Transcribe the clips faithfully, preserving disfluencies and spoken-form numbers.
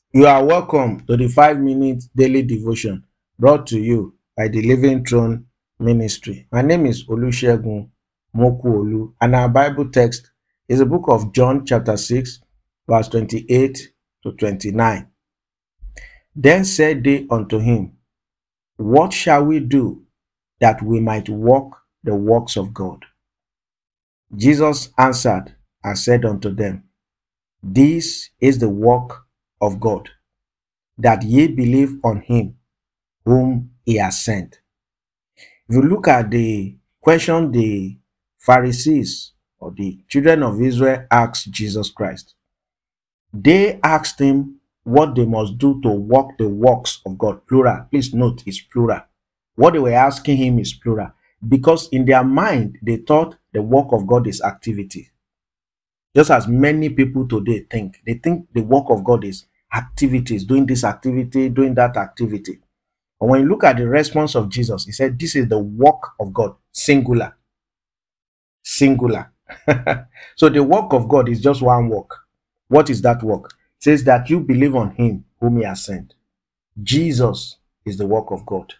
You are welcome to the five minute daily devotion brought to you by the Living Throne Ministry. My name is Olusegun Mokuolu, and our Bible text is the book of John, chapter six, verse twenty-eight to twenty-nine. Then said they unto him, What shall we do that we might walk the works of God? Jesus answered and said unto them, This is the work of God, that ye believe on him whom he has sent. If you look at the question the Pharisees or the children of Israel asked Jesus Christ, they asked him what they must do to walk the works of God. Plural. Please note it's plural. What they were asking him is plural, because in their mind they thought the work of God is activity. Just as many people today think. They think the work of God is activities, doing this activity, doing that activity. But when you look at the response of Jesus, he said, this is the work of God, singular. Singular. So the work of God is just one work. What is that work? It says that you believe on him whom he has sent. Jesus is the work of God.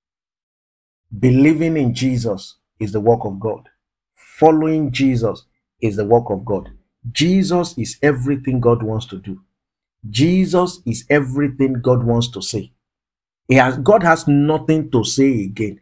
Believing in Jesus is the work of God. Following Jesus is the work of God. Jesus is everything God wants to do. Jesus is everything God wants to say. He has, God has nothing to say again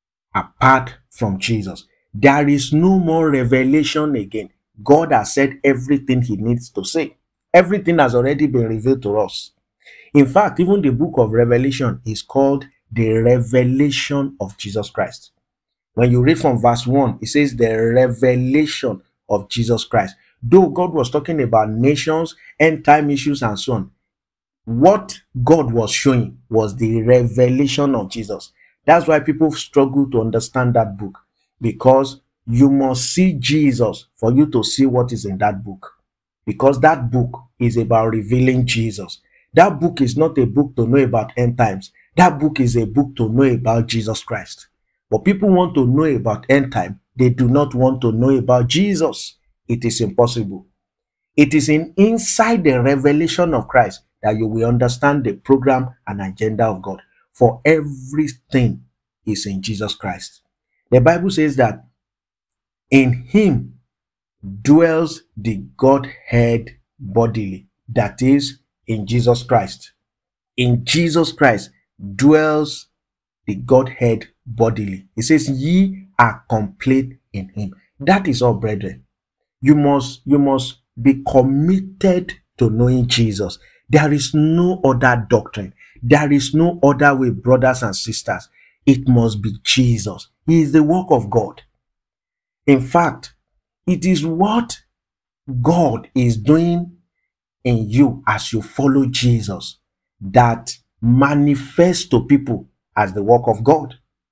apart from Jesus. There is no more revelation again. God has said everything he needs to say. Everything has already been revealed to us. In fact, even the book of Revelation is called the revelation of Jesus Christ. When you read from verse one, it says the revelation of Jesus Christ. Though God was talking about nations, end time issues, and so on, what God was showing was the revelation of Jesus. That's why people struggle to understand that book, because you must see Jesus for you to see what is in that book, because that book is about revealing Jesus. That book is not a book to know about end times. That book is a book to know about Jesus Christ. But people want to know about end time. They do not want to know about Jesus. It is impossible. It is in inside the revelation of Christ that you will understand the program and agenda of God. For everything is in Jesus Christ. The Bible says that in him dwells the Godhead bodily. That is, in Jesus Christ. In Jesus Christ dwells the Godhead bodily. It says, ye are complete in him. That is all, brethren. You must, you must be committed to knowing Jesus. There is no other doctrine. There is no other way, brothers and sisters. It must be Jesus. He is the work of God. In fact, it is what God is doing in you as you follow Jesus that manifests to people as the work of God.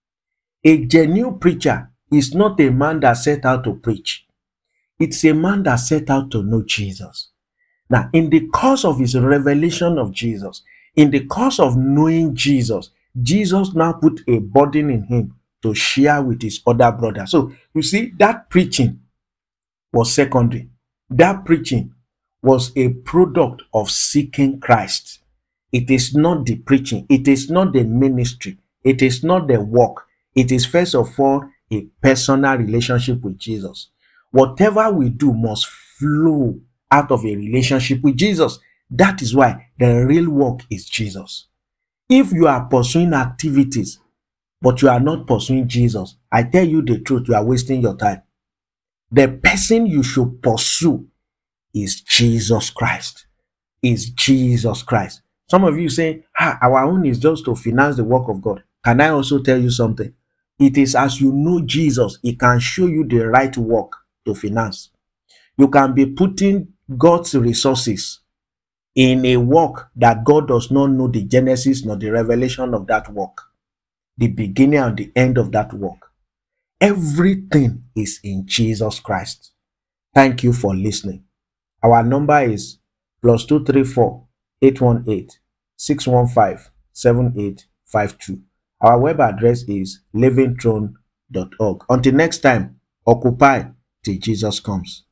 A genuine preacher is not a man that set out to preach. It's a man that set out to know Jesus. Now, in the course of his revelation of Jesus, in the course of knowing Jesus, Jesus now put a burden in him to share with his other brothers. So, you see, that preaching was secondary. That preaching was a product of seeking Christ. It is not the preaching. It is not the ministry. It is not the work. It is first of all a personal relationship with Jesus. Whatever we do must flow out of a relationship with Jesus. That is why the real work is Jesus. If you are pursuing activities, but you are not pursuing Jesus, I tell you the truth, you are wasting your time. The person you should pursue is Jesus Christ. Is Jesus Christ. Some of you say, ah, our own is just to finance the work of God. Can I also tell you something? It is as you know Jesus, he can show you the right work to finance. You can be putting God's resources in a work that God does not know the genesis nor the revelation of that work, the beginning and the end of that work. Everything is in Jesus Christ. Thank you for listening. Our number is plus two three four eight one eight six one five seven eight five two. Our web address is living throne dot org. Until next time, occupy till Jesus comes.